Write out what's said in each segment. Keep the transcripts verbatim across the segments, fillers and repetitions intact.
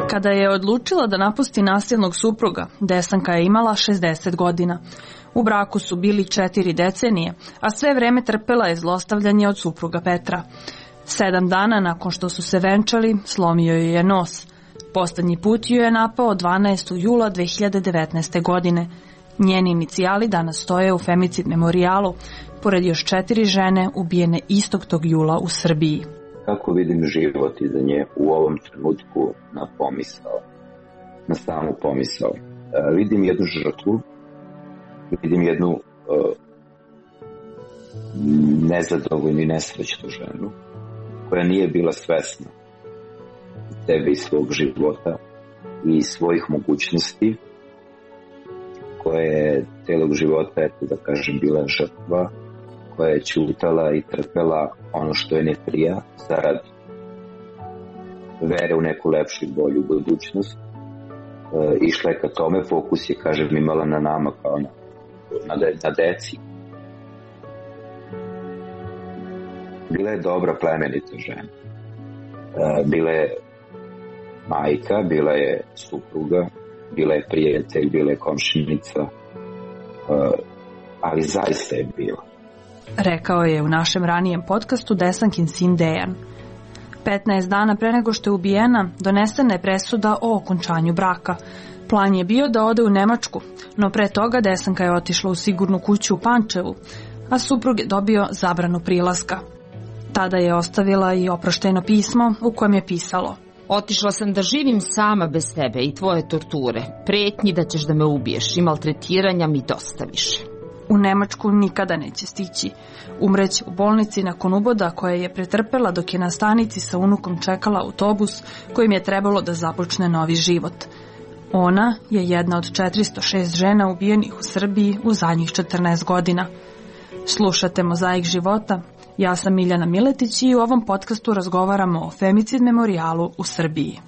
Kada je odlučila da napusti nasilnog supruga, Desanka je imala šezdeset godina. U braku su bili četiri decenije, a sve vreme trpela je zlostavljanje od supruga Petra. Sedam dana nakon što su se venčali, slomio joj je nos. Poslednji put ju je napao dvanaestog jula dve hiljade devetnaeste. godine. Njeni inicijali danas stoje u femicid memorijalu, pored još četiri žene ubijene istog tog jula u Srbiji. Kako vidim život iza nje u ovom trenutku na pomisao, na samu pomisao. E, vidim jednu žrtvu, vidim jednu e, nezadovoljnu i nesrećnu ženu koja nije bila svesna sebe i svog života i svojih mogućnosti, koja je celog života, eto da kažem, bila žrtva, koja je ćutala i trpela ono što je ne prija zarad vere u neku lepšu i bolju budućnost. E, išla je ka tome, fokus je, kažem, imala na nama kao na, na, de, na deci. Bila je dobra, plemenita žena. E, bila je majka, bila je supruga, bila je prijatelj, bila je komšinica, e, ali zaista je bila. Rekao je u našem ranijem podcastu Desankin sin Dejan. petnaest dana pre nego što je ubijena, donesena je presuda o okončanju braka. Plan je bio da ode u Nemačku, no pre toga Desanka je otišla u sigurnu kuću u Pančevu, a suprug je dobio zabranu prilaska. Tada je ostavila i oproštajno pismo u kojem je pisalo: Otišla sam da živim sama bez tebe i tvoje torture, pretnji da ćeš da me ubiješ i maltretiranja mi dosta više. U Nemačku nikada neće stići. Umreće u bolnici nakon uboda koje je pretrpela dok je na stanici sa unukom čekala autobus kojim je trebalo da započne novi život. Ona je jedna od četiristo šest žena ubijenih u Srbiji u zadnjih četrnaest godina. Slušate Mozaik života. Ja sam Miljana Miletić i u ovom podcastu razgovaramo o femicid memorijalu u Srbiji.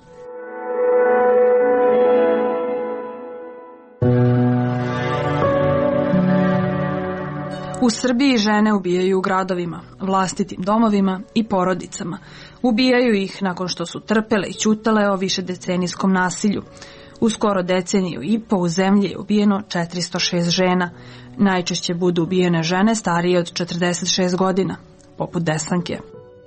U Srbiji žene ubijaju u gradovima, vlastitim domovima i porodicama. Ubijaju ih nakon što su trpele i ćutale o višedecenijskom nasilju. U skoro deceniju i po u zemlji je ubijeno četiristo šest žena. Najčešće budu ubijene žene starije od četrdeset šest godina, poput Desanke.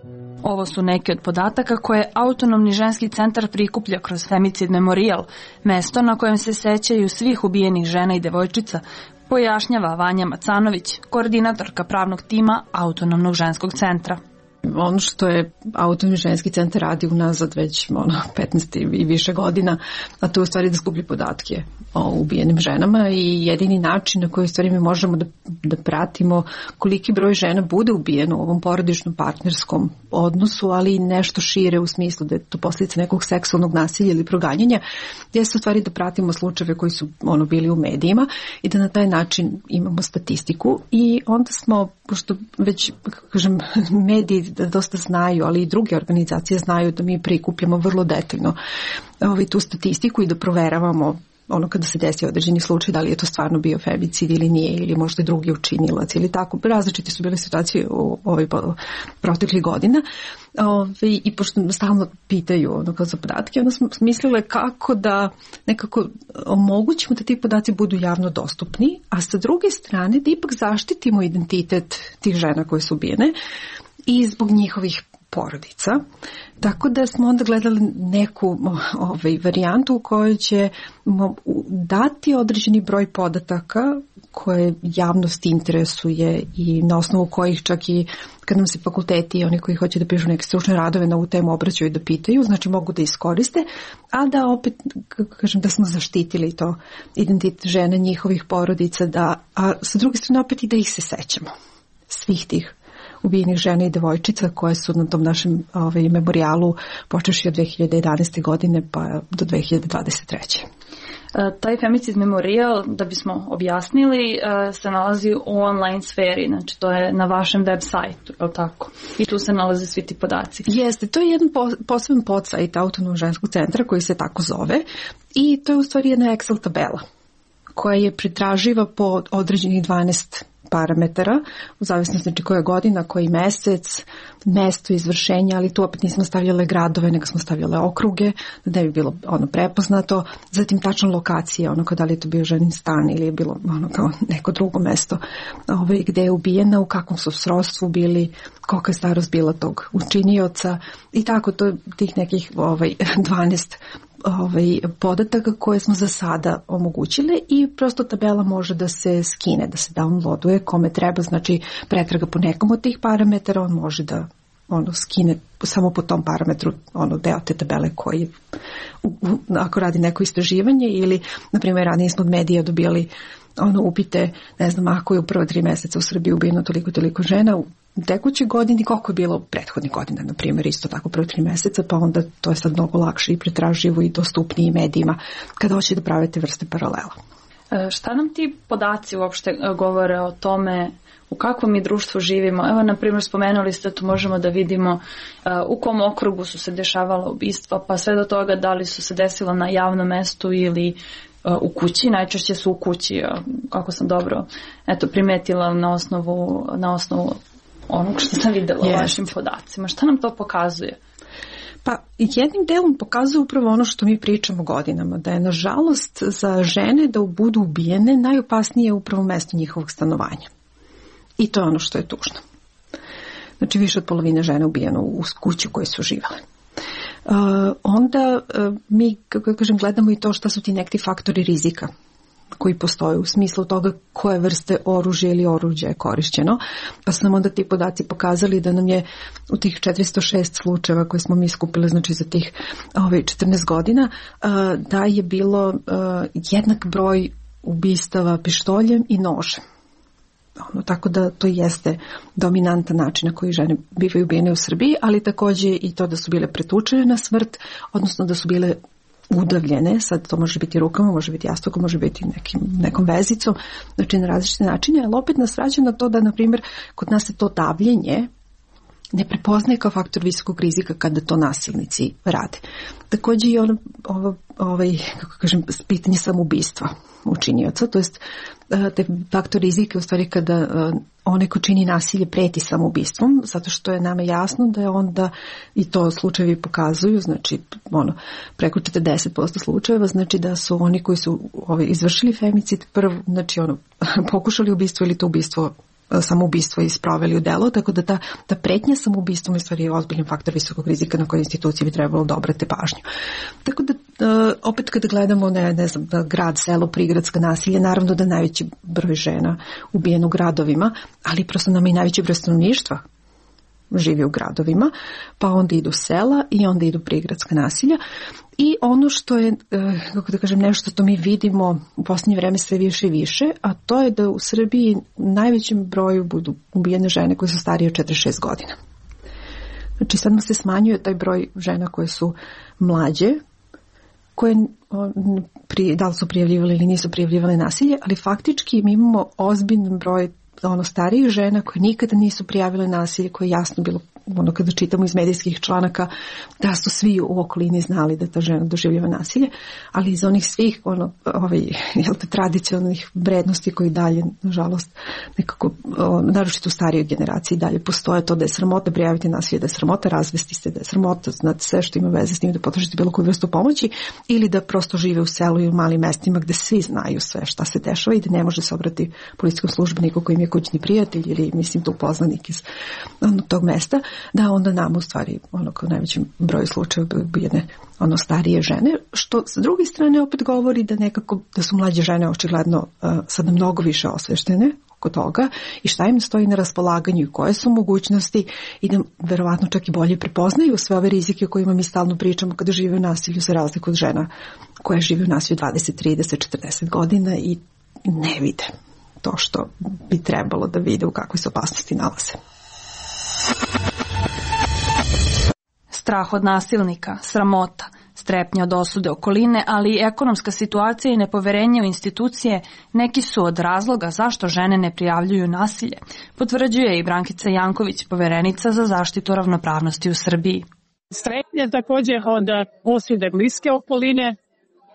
Ovo su neke od podataka koje Autonomni ženski centar prikuplja kroz Femicid memorijal, mesto na kojem se sećaju svih ubijenih žena i devojčica, pojašnjava Vanja Macanović, koordinatorka pravnog tima Autonomnog ženskog centra. Ono što je Autonomni ženski centar radi unazad već ono, petnaest i više godina, a to je u stvari da skuplja podatke o ubijenim ženama i jedini način na koji u stvari mi možemo da, da pratimo koliki broj žena bude ubijeno u ovom porodičnom partnerskom odnosu, ali i nešto šire u smislu da je to posljedica nekog seksualnog nasilja ili proganjanja, jeste u stvari da pratimo slučajeve koji su ono bili u medijima i da na taj način imamo statistiku i onda smo, pošto već, kažem, mediji da dosta znaju, ali i druge organizacije znaju da mi prikupljamo vrlo detaljno ovaj, tu statistiku i da proveravamo ono kada se desi određeni slučaj, da li je to stvarno bio femicid ili nije, ili možda drugi učinilac ili tako. Različite su bile situacije u ovoj proteklih godina. Ove, i pošto stalno pitaju ono kao za podatke, onda smo mislile kako da nekako omogućimo da ti podaci budu javno dostupni, a sa druge strane da ipak zaštitimo identitet tih žena koje su ubijene i zbog njihovih porodica. Tako da smo onda gledali neku ovaj, varijantu u kojoj ćemo dati određeni broj podataka koje javnost interesuje i na osnovu kojih čak i kad nam se fakulteti i oni koji hoće da pišu neke stručne radove na ovu temu obraćaju da pitaju, znači mogu da iskoriste, a da opet, kažem, da smo zaštitili to identitet žena, njihovih porodica, da, a sa druge strane opet i da ih se sećamo, svih tih ubijenih žena i devojčica koje su na tom našem ovaj, memorijalu počeši od dve hiljade jedanaeste. godine pa do dve hiljade dvadeset treće. Taj femicid memorijal, da bismo objasnili, se nalazi u online sferi, znači to je na vašem web sajtu, je li tako? I tu se nalaze svi ti podaci. Jeste, to je jedan poseban podsajt Autonomnog ženskog centra koji se tako zove i to je u stvari jedna Excel tabela koja je pretraživa po određenih dvanaest parametara, u zavisnosti znači koja godina, koji mesec, mesto izvršenja, ali tu opet nismo stavljale gradove, nego smo stavljale okruge, da ne bi bilo ono prepoznato, zatim tačno lokacije, ono kao da li je to bio ženin stan ili je bilo ono kao neko drugo mesto ovaj, gde je ubijena, u kakvom su srodstvu bili, kolika je starost bila tog učinioca i tako to tih nekih ovaj, dvanaest ovaj, podataka koje smo za sada omogućile i prosto tabela može da se skine, da se downloaduje kome treba, znači pretraga po nekom od tih parametara, on može da ono skine samo po tom parametru ono deo te tabele koji u, u, ako radi neko istraživanje ili na primjer ranije smo od medija dobijali ono upite, ne znam, ako je u prva tri meseca u Srbiji ubijeno toliko toliko žena u tekućoj godini, koliko je bilo prethodnih godina, na primjer, isto tako prvo tri meseca, pa onda to je sad mnogo lakše i pretraživo i dostupnije medijima kada hoće da prave te vrste paralela. E, šta nam ti podaci uopšte govore o tome u kakvom mi društvu živimo? Evo, na primjer, spomenuli ste da tu možemo da vidimo uh, u kom okrugu su se dešavala ubistva, pa sve do toga da li su se desila na javnom mestu ili uh, u kući, najčešće su u kući, uh, kako sam dobro eto, primetila na osnovu, na osnovu onog što sam videla yes. u vašim podacima. Šta nam to pokazuje? Pa jednim delom pokazuje upravo ono što mi pričamo godinama, da je nažalost za žene da budu ubijene najopasnije upravo mesto njihovog stanovanja. I to je ono što je tužno. Znači više od polovine žena ubijeno u kući u kojoj su živele. Uh, onda uh, mi, kako kažem, gledamo i to šta su ti neki faktori rizika koji postoje u smislu toga koje vrste oružja ili oruđa je korišćeno. Pa su nam onda ti podaci pokazali da nam je u tih četiristo šest slučajeva koje smo mi skupili, znači za tih ove, četrnaest godina, uh, da je bilo uh, jednak broj ubistava pištoljem i nožem. Ono, tako da to jeste dominantan način na koji žene bivaju ubijene u Srbiji, ali takođe i to da su bile pretučene na smrt, odnosno da su bile udavljene, sad to može biti rukama, može biti jastukom, može biti nekim, nekom vezicom, znači na različite načine, ali opet nas vraća na to da, na primjer, kod nas je to davljenje ne prepoznaje kao faktor visokog rizika kada to nasilnici rade. Takođe i ono, ovo, ovaj, kako kažem, pitanje samoubistva učinioca, to jest te faktor rizika u stvari kada onaj ko čini nasilje preti samoubistvom, zato što je nama jasno da je onda, i to slučajevi pokazuju, znači ono, preko četrdeset posto slučajeva, znači da su oni koji su ovaj, izvršili femicid prvo, znači ono, pokušali ubistvo ili to ubistvo samoubistvo i sproveli u delo, tako da ta, ta pretnja samoubistvom je stvari ozbiljan faktor visokog rizika na koje institucije bi trebalo da obrate pažnju. Tako da, opet kada gledamo, ne, ne znam, grad, selo, prigradska nasilje, naravno da najveći broj žena ubijeno u gradovima, ali prosto nama i najveći broj stanovništva živi u gradovima, pa onda idu sela i onda idu prigradska nasilja. I ono što je, kako da kažem, nešto što mi vidimo u posljednje vreme sve više i više, a to je da u Srbiji najvećem broju budu ubijene žene koje su starije od četrdeset šest godina. Znači sad nam se smanjuje taj broj žena koje su mlađe, koje da li su prijavljivale ili nisu prijavljivale nasilje, ali faktički mi imamo ozbiljan broj ono starijih žena koje nikada nisu prijavile nasilje, koje je jasno bilo ono kada čitamo iz medijskih članaka da su svi u okolini znali da ta žena doživljava nasilje, ali iz onih svih ono, ovaj, jel te, tradicionalnih vrednosti koji dalje, nažalost, nekako, o, naročito u starijoj generaciji dalje postoje to da je sramota prijaviti nasilje, da je sramota razvesti se, da je sramota znati sve što ima veze s tim, da potražite bilo koju vrstu pomoći ili da prosto žive u selu i u malim mestima gde svi znaju sve šta se dešava i da ne može se obrati policijskom službeniku koji im je kućni prijatelj ili mislim tu poznanik iz ono, tog mesta, da onda nam u stvari ono kao najvećem broju slučajeva ubijene ono starije žene, što s druge strane opet govori da nekako da su mlađe žene očigledno uh, sada mnogo više osveštene oko toga i šta im stoji na raspolaganju i koje su mogućnosti i da verovatno čak i bolje prepoznaju sve ove rizike o kojima mi stalno pričamo kada žive u nasilju za razliku od žena koje žive u nasilju dvadeset, trideset, četrdeset godina i ne vide to što bi trebalo da vide u kakvoj se opasnosti nalaze. Strah od nasilnika, sramota, strepnja od osude okoline, ali i ekonomska situacija i nepoverenje u institucije neki su od razloga zašto žene ne prijavljuju nasilje, potvrđuje i Brankica Janković, poverenica za zaštitu ravnopravnosti u Srbiji. Strepnja takođe od osude bliske okoline,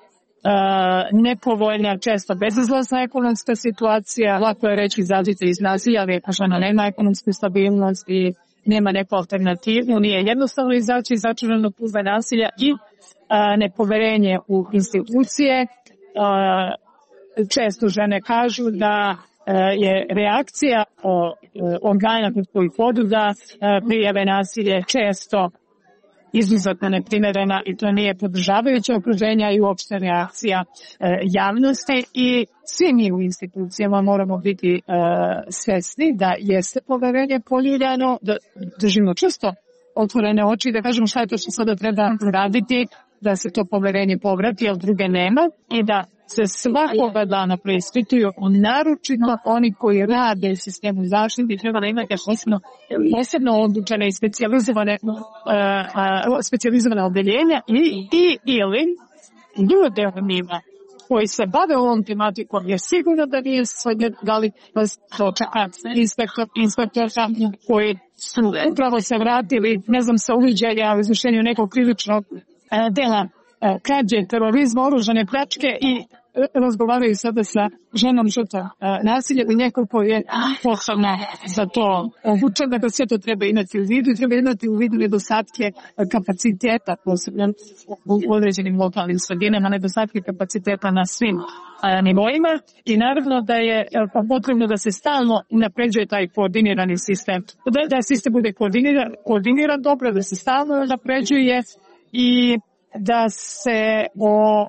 nepovoljna, često bezizlazna ekonomska situacija. Lako je reći izađite iz nasilja, ali ako žena nema ekonomsku stabilnost i nema neku alternativu, nije jednostavno izaći iz začaranog kruga nasilja i a, nepoverenje u institucije. A, često žene kažu da a, je reakcija o, organa koji poduda prijave nasilje često izuzetno neprimerena i to nije podržavajuće okruženja i uopšte reakcija e, javnosti i svi mi u institucijama moramo biti e, svesni da jeste poverenje poljuljano, da držimo često otvorene oči i da kažemo šta je to što sada treba raditi, da se to poverenje povrati, jer druge nema i da se svakoga dana preispituju, naročito oni koji rade u sistemu zaštite, treba da imate posebno, posebno odlučene i specijalizovane, uh, specijalizovane odeljenja i, i ili ljude u njima koji se bave ovom tematikom, jer sigurno da nije svojne, da li vas to čeka inspektor, inspektor koji su upravo se vratili, ne znam, sa uviđaja u izvršenju nekog krivičnog uh, dela krađe, terorizma, oružane pljačke i razgovaraju sada sa ženom žrtvom nasilja i neko koji je posebno za to obučen, da sve to treba imati u vidu i treba imati u vidu nedostatke kapaciteta, posebno u određenim lokalnim sredinama, nedostatke kapaciteta na svim nivoima i naravno da je potrebno da se stalno unapređuje taj koordinirani sistem, da, da sistem bude koordiniran, koordiniran dobro, da se stalno unapređuje i da se o,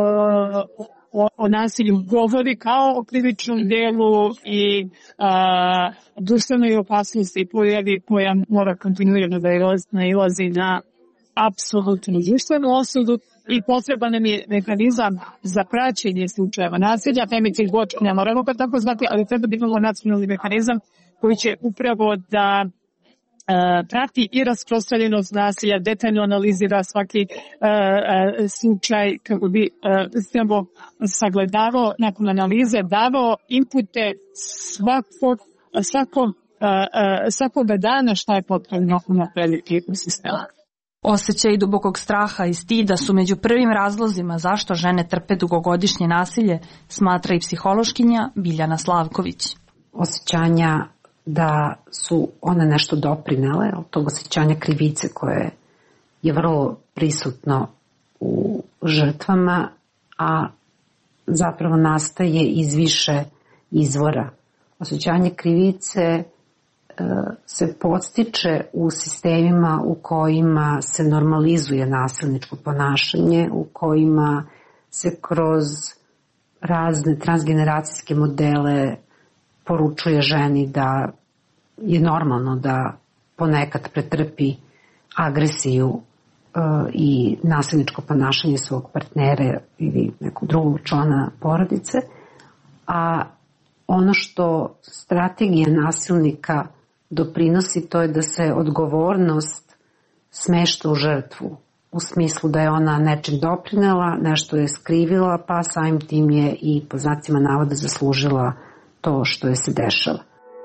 o, o nasilju govori kao o krivičnom delu i a, društvenoj opasnosti pojavi koja mora kontinuirano da nailazi na apsolutnu društvenu osudu i potreban nam je mehanizam za praćenje slučajeva nasilja, femicid watch, ne moramo ga tako zvati, ali treba da imamo nacionalni mehanizam koji će upravo da Uh, prati i rasprostranjenost nasilja, detaljno analizira svaki uh, uh, slučaj kako bi uh, sagledavao, nakon analize davao inpute svakog, svakog, uh, uh, svakoga dana šta je potrebno unaprediti u sistemu. Osjećaj dubokog straha i stida su među prvim razlozima zašto žene trpe dugogodišnje nasilje, smatra i psihološkinja Biljana Slavković. Osjećanja da su one nešto doprinele, od tog osjećanja krivice koje je vrlo prisutno u žrtvama, a zapravo nastaje iz više izvora. Osjećanje krivice e, se podstiče u sistemima u kojima se normalizuje nasilničko ponašanje, u kojima se kroz razne transgeneracijske modele poručuje ženi da je normalno da ponekad pretrpi agresiju uh, i nasilničko ponašanje svog partnera ili nekog drugog člana porodice, a ono što strategija nasilnika doprinosi to je da se odgovornost smešta u žrtvu, u smislu da je ona nečim doprinela, nešto je skrivila, pa samim tim je i po znacima navoda zaslužila to što je se dešava.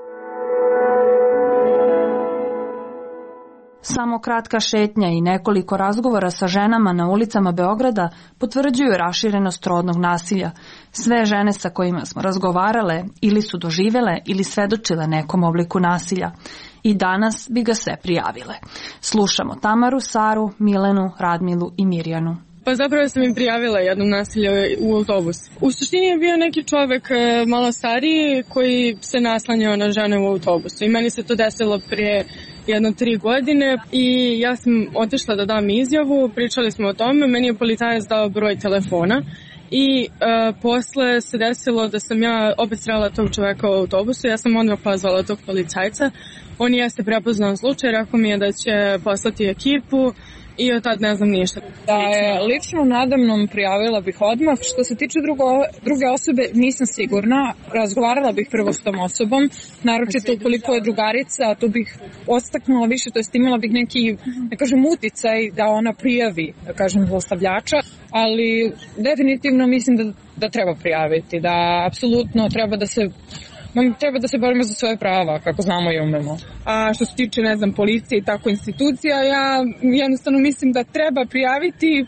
Samo kratka šetnja i nekoliko razgovora sa ženama na ulicama Beograda potvrđuju raširenost rodnog nasilja. Sve žene sa kojima smo razgovarale ili su doživele ili svedočile nekom obliku nasilja. I danas bi ga sve prijavile. Slušamo Tamaru, Saru, Milenu, Radmilu i Mirjanu. Pa zapravo sam im prijavila jednom nasilje u autobusu. U suštini je bio neki čovek malo stariji koji se naslanjao na žene u autobusu i meni se to desilo prije jedno tri godine i ja sam otišla da dam izjavu, pričali smo o tome, meni je policajac dao broj telefona i uh, posle se desilo da sam ja opet srela tog čoveka u autobusu, ja sam onda pozvala tog policajca, on jeste prepoznao slučaj, rekao mi je da će poslati ekipu i od tad ne znam ništa. Da je lično nadamnom prijavila bih odmah. Što se tiče drugo, druge osobe, nisam sigurna. Razgovarala bih prvo s tom osobom, naročito ukoliko je drugarica, to bih odstaknula više, to jest imala bih neki, ne kažem, uticaj da ona prijavi, da kažem, zlostavljača, ali definitivno mislim da, da treba prijaviti, da apsolutno treba da se treba da se borimo za svoje prava, kako znamo i umemo. A što se tiče, ne znam, policije i tako institucija, ja jednostavno mislim da treba prijaviti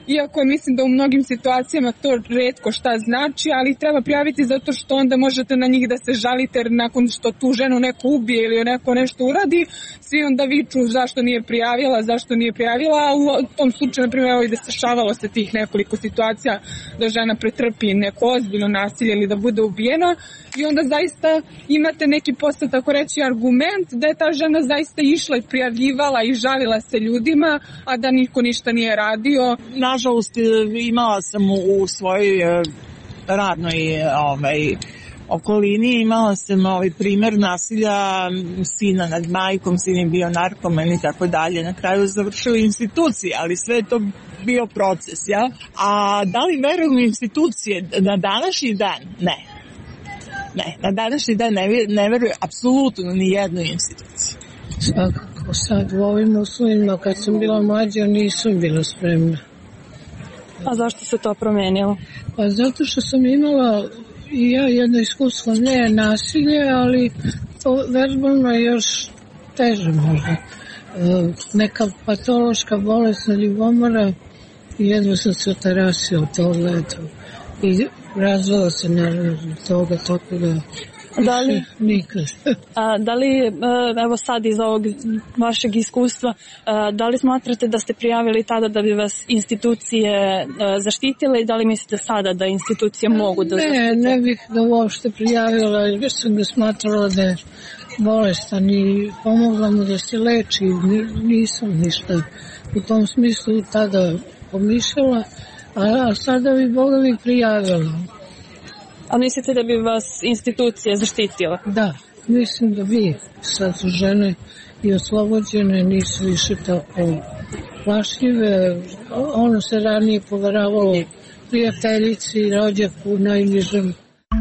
iako mislim da u mnogim situacijama to retko šta znači, ali treba prijaviti zato što onda možete na njih da se žalite, jer nakon što tu ženu neko ubije ili neko nešto uradi, svi onda viču zašto nije prijavila, zašto nije prijavila, a u tom slučaju, na primjer, i dešavalo se tih nekoliko situacija da žena pretrpi neko ozbiljno nasilje ili da bude ubijena i onda zaista imate neki posle, tako reći, argument da je ta žena zaista išla i prijavljivala i žalila se ljudima, a da niko ništa nije radio. Nažalost, imala sam u svojoj radnoj ovaj, okolini, imala sam ovaj primer nasilja sina nad majkom, sin je bio narkoman i tako dalje. Na kraju završio institucije, ali sve je to bio proces, ja? A da li verujem u institucije na današnji dan? Ne. Ne, na današnji dan ne, ne verujem apsolutno ni jednoj instituciji. Svakako, sad u ovim uslovima, kad sam bila mlađa, nisam bila spremna. A zašto se to promenilo? Pa zato što sam imala i ja jedno iskustvo, ne nasilje, ali to verbalno je još teže možda. Neka patološka bolesna ljubomora i jedno sam se otarasila od toga, eto. I razvala se naravno toga, tako da da li, nikad. A, da li, evo sad iz ovog vašeg iskustva, da li smatrate da ste prijavili tada da bi vas institucije zaštitile i da li mislite sada da institucije mogu da zaštite? Ne, ne bih da uopšte prijavila, jer sam ga smatrala da je bolestan i pomogla mu da se leči. Nisam ništa u tom smislu tada pomišljala, a sada bi Boga mi prijavila. A mislite da bi vas institucije zaštitile? Da, mislim da bi. Sad su žene i oslobođene, nisu više tako plašljive. Ono se ranije poveravalo prijateljici i rođaku najnižem.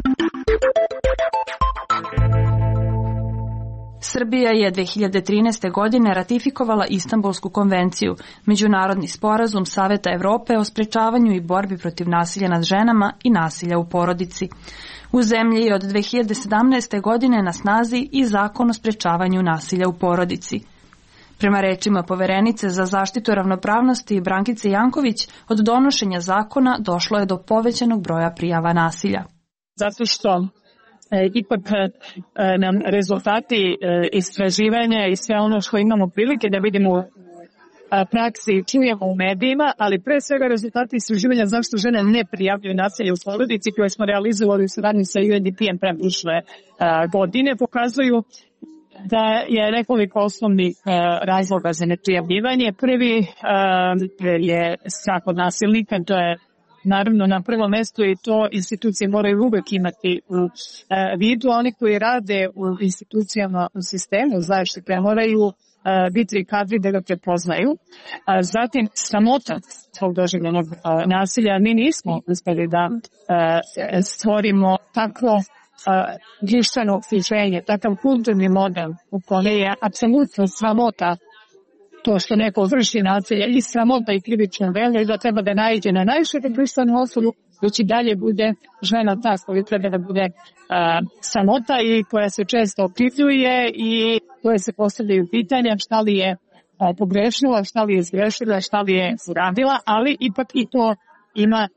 Srbija je dve hiljade trinaeste. godine ratifikovala Istanbulsku konvenciju, međunarodni sporazum Saveta Evrope o sprečavanju i borbi protiv nasilja nad ženama i nasilja u porodici. U zemlji je od dve hiljade sedamnaeste. godine na snazi i zakon o sprečavanju nasilja u porodici. Prema rečima poverenice za zaštitu ravnopravnosti Brankice Janković, od donošenja zakona došlo je do povećanog broja prijava nasilja. Zato što E, ipak e, nam rezultati e, istraživanja i sve ono što imamo prilike da vidimo u praksi i čujemo u medijima, ali pre svega rezultati istraživanja zašto žene ne prijavljuju nasilje u porodici koje smo realizovali u saradnji sa U N D P-em pre prošle godine pokazuju da je nekoliko osnovnih razloga za neprijavljivanje. Prvi je strah od nasilnika, to je naravno na prvom mestu i to institucije moraju uvek imati u e, vidu. Oni koji rade u institucijama u sistemu zaštite moraju e, biti kadri da ga prepoznaju. E, zatim, sramota tog doživljenog e, nasilja. Mi nismo uspeli da e, stvorimo takvo društveno okruženje, takav kulturni model u kome je apsolutno sramota to što neko vrši nasilje i sramota i krivično delo i da treba da naiđe na najšire društvenu osudu, dok i dalje bude žena ta koja treba da bude uh, sramota i koja se često okrivljuje i koje se postavljaju pitanja šta li je uh, pogrešila, šta li je izgrešila, šta li je uradila, ali ipak i to ima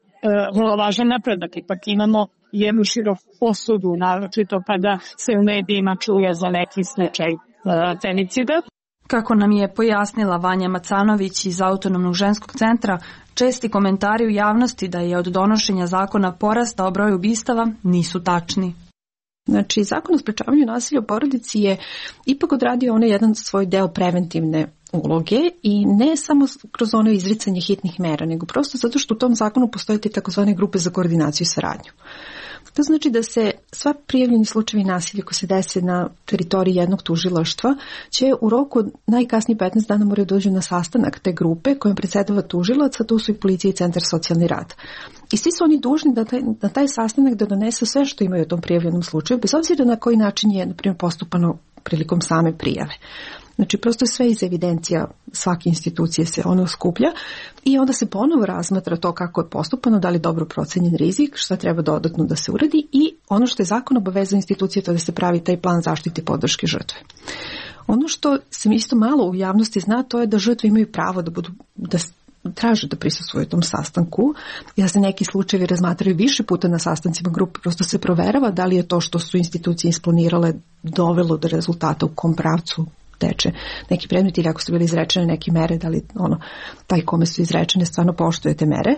uh, vrlo važan napredak. Ipak imamo jednu široku osudu, naročito kada se u medijima čuje za neki slučaj uh, femicida. Kako nam je pojasnila Vanja Macanović iz Autonomnog ženskog centra, česti komentari u javnosti da je od donošenja zakona porastao broj ubistava nisu tačni. Znači, zakon o sprečavanju nasilja u porodici je ipak odradio onaj jedan svoj deo preventivne uloge i ne samo kroz ono izricanje hitnih mera, nego prosto zato što u tom zakonu postoje te takozvane grupe za koordinaciju i saradnju. To znači da se sva prijavljeni slučajevi nasilja koji se dese na teritoriji jednog tužilaštva će u roku od najkasnije petnaest dana moraju dođu na sastanak te grupe kojom predsjedava tužilac, a tu su i policija i centar socijalni rad. I svi su oni dužni da taj, na taj sastanak da donesu sve što imaju u tom prijavljenom slučaju, bez obzira na koji način je, na primjer, postupano prilikom same prijave. Znači, prosto je sve iz evidencija svake institucije se ono skuplja i onda se ponovo razmatra to kako je postupano, da li dobro procenjen rizik, šta treba dodatno da se uradi i ono što je zakon obavezao institucije to da se pravi taj plan zaštite i podrške žrtve. Ono što se isto malo u javnosti zna, to je da žrtve imaju pravo da budu da traže da prisustvuju tom sastanku, ja se neki slučajevi razmatraju više puta na sastancima grupe, prosto se proverava da li je to što su institucije isplanirale dovelo do rezultata u kom pravcu teče neki predmet ili ako su bili izrečene neke mere, da li ono, taj kome su izrečene stvarno poštuje te mere.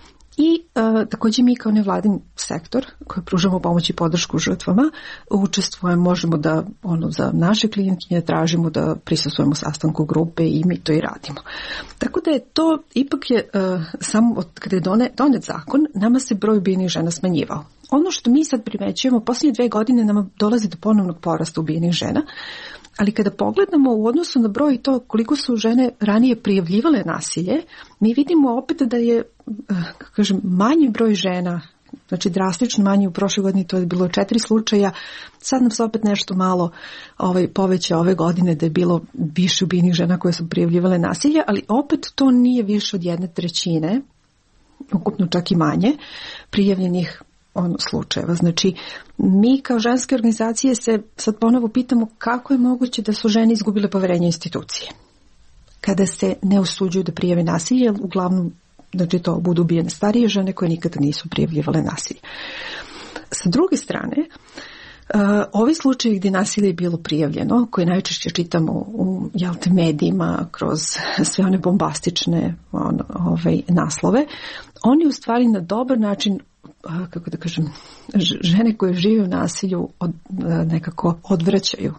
I e, također mi kao nevladin sektor koji pružamo pomoć i podršku žrtvama učestvujemo, možemo da ono, za naše klijentkinje tražimo da prisustvujemo sastanku grupe i mi to i radimo. Tako da je to, ipak je e, samo od kada je donet, donet zakon, nama se broj ubijenih žena smanjivao. Ono što mi sad primećujemo, posljednje dve godine nama dolazi do ponovnog porasta ubijenih žena, ali kada pogledamo u odnosu na broj to koliko su žene ranije prijavljivale nasilje, mi vidimo opet da je, kako kažem, manji broj žena, znači drastično manji u prošloj godini, to je bilo četiri slučaja, sad nam se opet nešto malo ovaj, poveća ove godine da je bilo više ubijenih žena koje su prijavljivale nasilje, ali opet to nije više od jedne trećine, ukupno čak i manje, prijavljenih ono, slučajeva. Znači, mi kao ženske organizacije se sad ponovo pitamo kako je moguće da su žene izgubile poverenje institucije. Kada se ne usuđuju da prijave nasilje, uglavnom, znači to budu ubijene starije žene koje nikada nisu prijavljivale nasilje. Sa druge strane, Uh, ovi slučajevi gdje nasilje je bilo prijavljeno, koje najčešće čitamo u jelte, medijima, kroz sve one bombastične on, ovaj, naslove, oni u stvari na dobar način, uh, kako da kažem, žene koje žive u nasilju od, uh, nekako odvraćaju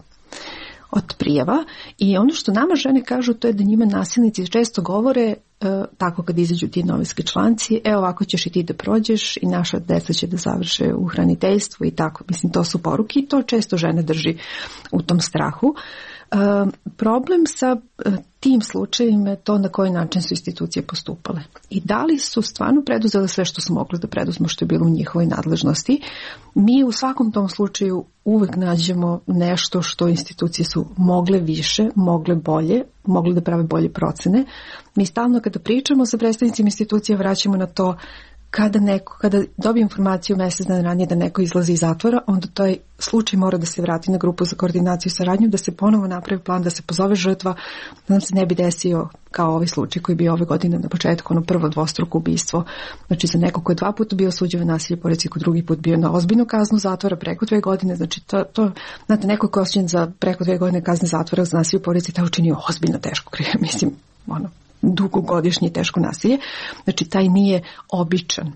od prijava. I ono što nama žene kažu, to je da njima nasilnici često govore e, tako kad izađu ti novinski članci, e ovako ćeš i ti da prođeš i naša deca će da završe u hraniteljstvu i tako. Mislim, to su poruke i to često žene drži u tom strahu. E, problem sa e, tim slučajevima je to na koji način su institucije postupale. I da li su stvarno preduzele sve što su mogli da preduzmu, što je bilo u njihovoj nadležnosti. Mi u svakom tom slučaju uvek nađemo nešto što institucije su mogle više, mogle bolje, mogle da prave bolje procene. Mi stalno kada pričamo sa predstavnicima institucija vraćamo na to kada neko, kada dobije informaciju mjesec dana ranije da neko izlazi iz zatvora, onda taj slučaj mora da se vrati na grupu za koordinaciju i saradnju, da se ponovo napravi plan, da se pozove žrtva, da nam se ne bi desio kao ovaj slučaj koji bi ove godine na početku, ono prvo dvostruko ubistvo. Znači za neko ko je dva puta bio osuđen na nasilje porodice, ko drugi put bio na ozbiljnu kaznu zatvora preko dve godine, znači to, to znate, neko ko je osuđen za preko dve godine kazne zatvora za nasilje porodice, taj učinio ozbiljno teško krive, mislim, ono, dugogodišnje teško nasilje. Znači, taj nije običan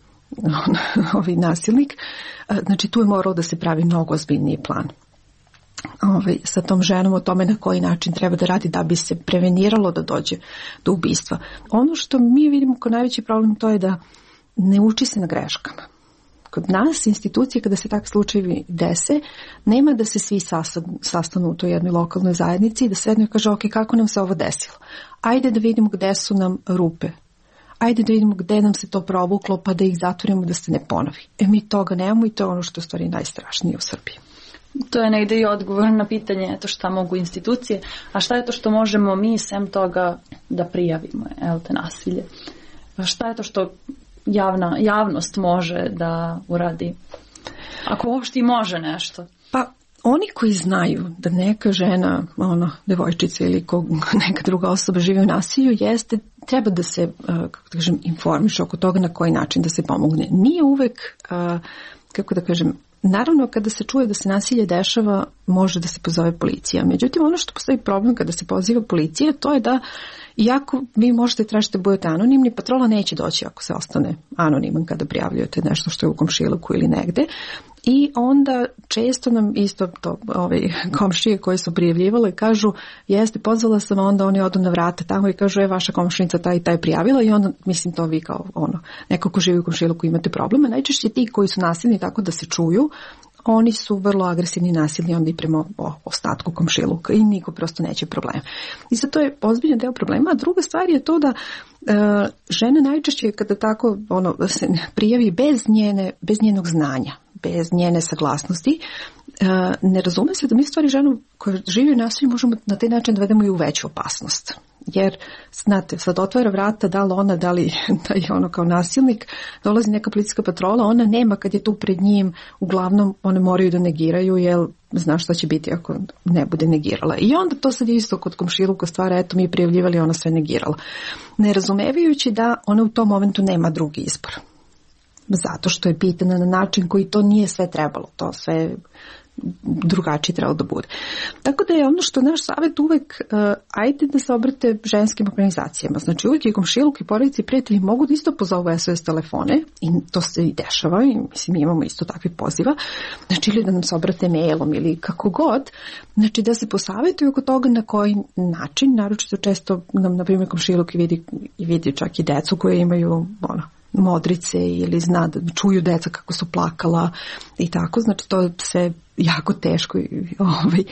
ovaj nasilnik. Znači, tu je moralo da se pravi mnogo ozbiljniji plan. Ovaj, sa tom ženom o tome na koji način treba da radi da bi se preveniralo da dođe do ubistva. Ono što mi vidimo kao najveći problem to je da ne uči se na greškama. Kod nas, institucije, kada se takvi slučajevi dese, nema da se svi sastanu u toj jednoj lokalnoj zajednici i da sednu i kaže, ok, kako nam se ovo desilo? Ajde da vidimo gde su nam rupe. Ajde da vidimo gde nam se to provuklo, pa da ih zatvorimo da se ne ponovi. E mi toga nemamo i to je ono što je u stvari najstrašnije u Srbiji. To je negde i odgovor na pitanje eto šta mogu institucije, a šta je to što možemo mi sem toga da prijavimo, evo te nasilje. Šta je to što javna, javnost može da uradi? Ako uopšte i može nešto. Pa oni koji znaju da neka žena, ono, devojčica ili ko, neka druga osoba živi u nasilju, jeste, treba da se, kako da kažem, informiše oko toga na koji način da se pomogne. Nije uvek, kako da kažem, naravno kada se čuje da se nasilje dešava, može da se pozove policija. Međutim, ono što postoji problem kada se poziva policija, to je da iako vi možete tražiti da budete anonimni, patrola neće doći ako se ostane anoniman kada prijavljujete nešto što je u komšiluku ili negde. I onda često nam isto to, ove komšije koje su prijavljivale kažu, jeste, pozvala sam, a onda oni odu na vrata tamo i kažu, je, vaša komšinica taj i taj prijavila i onda, mislim, to vi kao ono, neko ko živi u komšiluku imate problema. Najčešće ti koji su nasilni tako da se čuju, oni su vrlo agresivni i nasilni onda i prema ostatku komšiluka i niko prosto neće problem. I sad to je ozbiljan deo problema. A druga stvar je to da e, žena najčešće kada tako ono, se prijavi bez, njene, bez njenog znanja, bez njene saglasnosti, e, ne razume se da mi stvari ženu koja živi u nasilju možemo na taj način da vedemo i u veću opasnost. Jer, znate, sad otvara vrata, da li ona, da li da je ono kao nasilnik, dolazi neka policijska patrola, ona nema kad je tu pred njim, uglavnom one moraju da negiraju, jer zna šta će biti ako ne bude negirala. I onda to sad isto kod komšiluka stvara, eto mi je prijavljivali, ona sve negirala. Ne razumevajući da ona u tom momentu nema drugi izbor. Zato što je pitana na način koji to nije sve trebalo, to sve drugačije trebalo da bude. Tako da je ono što naš savjet uvek, uh, ajde da se obrate ženskim organizacijama. Znači uvek i komšiluk i porodice i prijatelji mogu da isto pozovu S O S telefone i to se i dešava i mislim mi imamo isto takvih poziva. Znači ili da nam se obrate mailom ili kako god. Znači da se posavetuju oko toga na koji način, naročito često nam na primjer komšiluk i vidi, i vidi čak i decu koje imaju ono, modrice ili zna da čuju deca kako su plakala i tako, znači to je sve jako teško ovaj,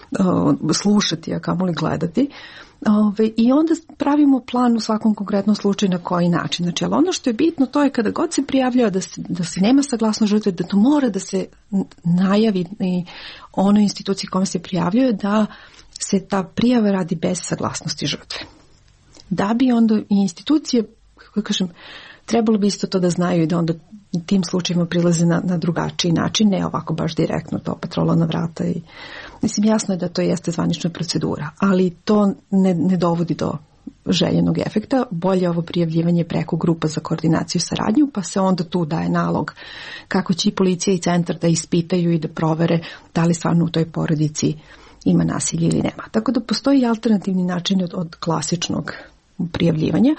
slušati, a kamoli gledati. Ovaj, I onda pravimo plan u svakom konkretnom slučaju na koji način. Znači, ali ono što je bitno to je kada god se prijavljava da se, da se nema saglasnost žrtve, da to mora da se najavi i onoj instituciji kome se prijavljuje da se ta prijava radi bez saglasnosti žrtve. Da bi onda i institucije, kako kažem, trebalo bi isto to da znaju i da onda tim slučajima prilaze na, na drugačiji način, ne ovako baš direktno to patrola na vrata. I, mislim, jasno je da to jeste zvanična procedura, ali to ne, ne dovodi do željenog efekta. Bolje ovo prijavljivanje preko grupa za koordinaciju i saradnju, pa se onda tu daje nalog kako će i policija i centar da ispitaju i da provere da li stvarno u toj porodici ima nasilje ili nema. Tako da postoji alternativni način od, od klasičnog prijavljivanja.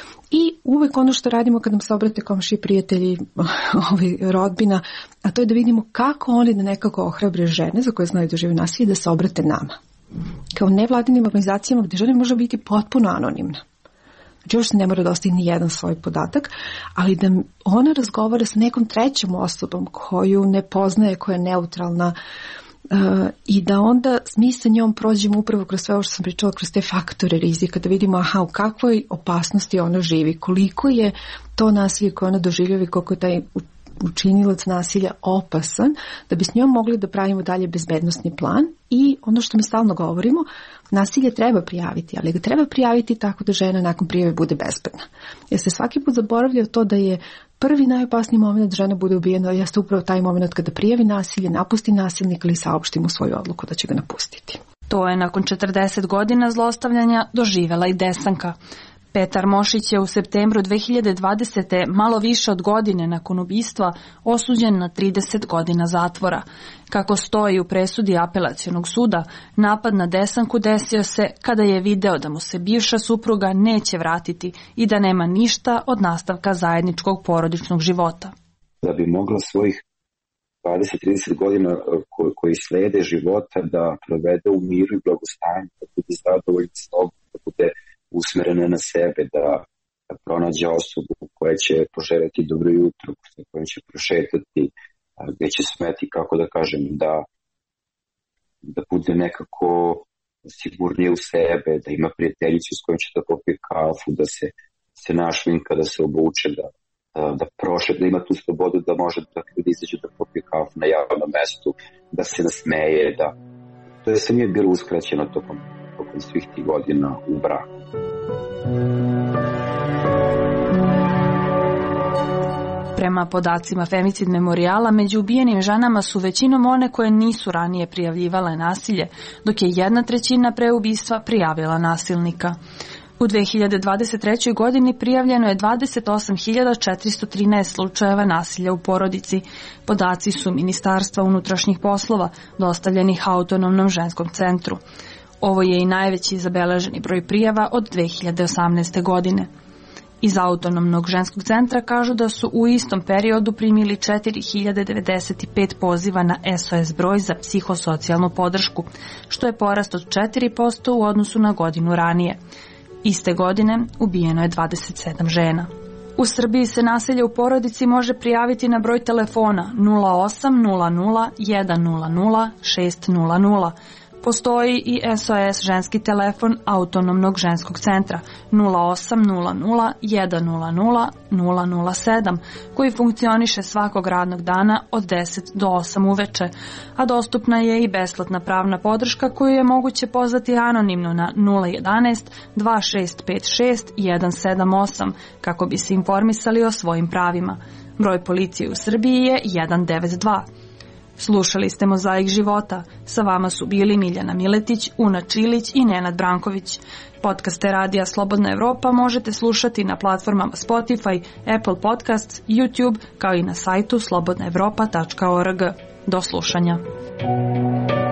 I uvek ono što radimo kad nam se obrate komšije, prijatelji, ovaj, rodbina, a to je da vidimo kako oni da nekako ohrabre žene za koje znaju da žive nasilje da se obrate nama. Kao nevladinim organizacijama gdje žena može biti potpuno anonimna. Znači još se ne mora da ostaje ni jedan svoj podatak, ali da ona razgovara sa nekom trećom osobom koju ne poznaje, koja je neutralna, Uh, i da onda mi sa njom prođemo upravo kroz sve ovo što sam pričala, kroz te faktore rizika, da vidimo aha, u kakvoj opasnosti ona živi, koliko je to nasilje koje ona doživljava i koliko je taj učinilac nasilja opasan, da bi s njom mogli da pravimo dalje bezbednosni plan. I ono što mi stalno govorimo, nasilje treba prijaviti, ali ga treba prijaviti tako da žena nakon prijave bude bezbedna. Jer se svaki put zaboravlja to da je prvi najopasniji moment da žena bude ubijena, jeste upravo taj moment kada prijavi nasilje, napusti nasilnika ili saopšti mu svoju odluku da će ga napustiti. To je nakon četrdeset godina zlostavljanja doživela i Desanka. Petar Mošić je u septembru dve hiljade dvadesete. malo više od godine nakon ubistva osuđen na trideset godina zatvora. Kako stoji u presudi apelacionog suda, napad na Desanku desio se kada je video da mu se bivša supruga neće vratiti i da nema ništa od nastavka zajedničkog porodičnog života. Da bi mogla svojih dvadeset do trideset godina koji, koji slede života da provede u miru i blagostanju, da bude zadovoljna sobom, da bude usmerena na sebe, da, da pronađe osobu koja će poželjeti dobro jutro, sa kojom će prošetati, gdje će smeti, kako da kažem, da, da bude nekako sigurnije u sebe, da ima prijateljicu s kojom će da popije kafu, da se, se našminka, da se obuče, da, da, da prošet, da ima tu slobodu da može da ljudi izađe da popije kafu na javnom mestu, da se nasmeje, da to je sve nije bilo uskraćeno tokom, tokom svih tih godina u braku. Prema podacima Femicid memorijala, među ubijenim ženama su većinom one koje nisu ranije prijavljivale nasilje, dok je jedna trećina pre ubistva prijavila nasilnika. U dve hiljade dvadeset trećoj. godini prijavljeno je dvadeset osam hiljada četiristo trinaest slučajeva nasilja u porodici. Podaci su Ministarstva unutrašnjih poslova, dostavljenih Autonomnom ženskom centru. Ovo je i najveći zabeleženi broj prijava od dve hiljade osamnaeste. godine. Iz Autonomnog ženskog centra kažu da su u istom periodu primili četiri hiljade devedeset pet poziva na S O S broj za psihosocijalnu podršku, što je porast od četiri posto u odnosu na godinu ranije. Iste godine ubijeno je dvadeset sedam žena. U Srbiji se nasilje u porodici može prijaviti na broj telefona nula osam nula nula jedan nula nula šest nula nula, Postoji i S O S ženski telefon Autonomnog ženskog centra nula osam nula nula jedan nula nula nula nula sedam koji funkcioniše svakog radnog dana od deset do osam uveče, a dostupna je i besplatna pravna podrška koju je moguće pozvati anonimno na nula jedanaest dva šest pet šest jedan sedam osam kako bi se informisali o svojim pravima. Broj policije u Srbiji je jedan devet dva. Slušali ste Mozaik života. Sa vama su bili Miljana Miletić, Una Čilić i Nenad Branković. Podcaste Radija Slobodna Evropa možete slušati na platformama Spotify, Apple Podcasts, YouTube, kao i na sajtu slobodna evropa tačka org. Do slušanja.